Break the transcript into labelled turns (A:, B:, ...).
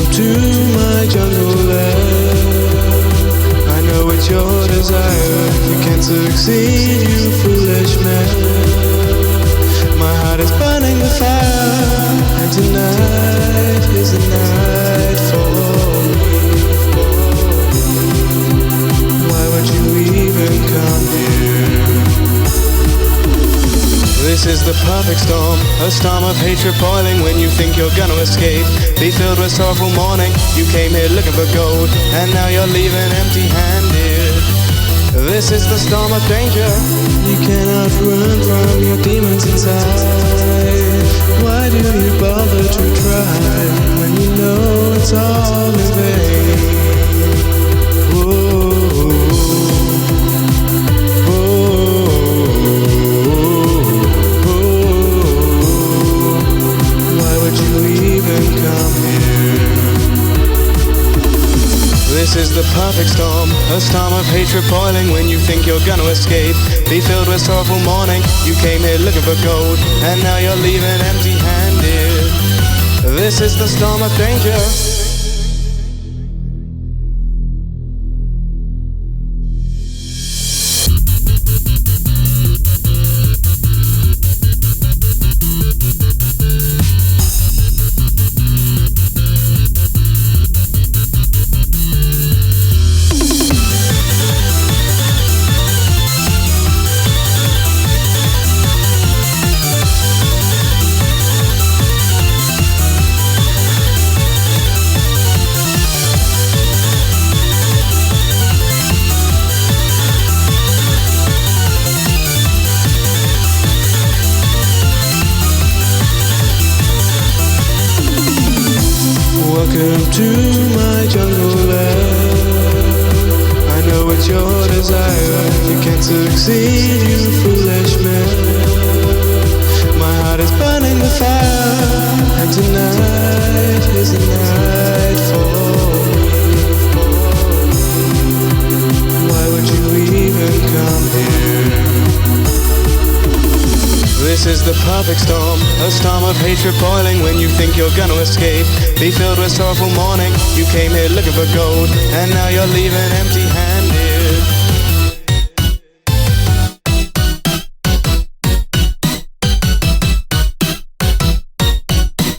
A: to my jungle land. I know it's your desire. You can't succeed, you foolish man. My heart is burning with fire, and tonight is the night for me. Why would you even come here? This is the perfect storm, a storm of hatred boiling when you think you're gonna escape. Be filled with sorrowful mourning. You came here looking for gold, and now you're leaving empty-handed. This is the storm of danger. You cannot run from your demons inside. Why do you bother to try when you know it's all in vain? This is the perfect storm, a storm of hatred boiling when you think you're gonna escape. Be filled with sorrowful mourning. You came here looking for gold, and now you're leaving empty-handed. This is the storm of danger. Welcome to my jungle land. I know it's your desire. You can't succeed, you foolish man. My heart is burning with fire, and tonight is the night for me. Why would you even come here? This is the perfect storm, a storm of hatred boiling when you think you're gonna escape. Be filled with sorrowful mourning. You came here looking for gold, and now you're leaving empty-handed.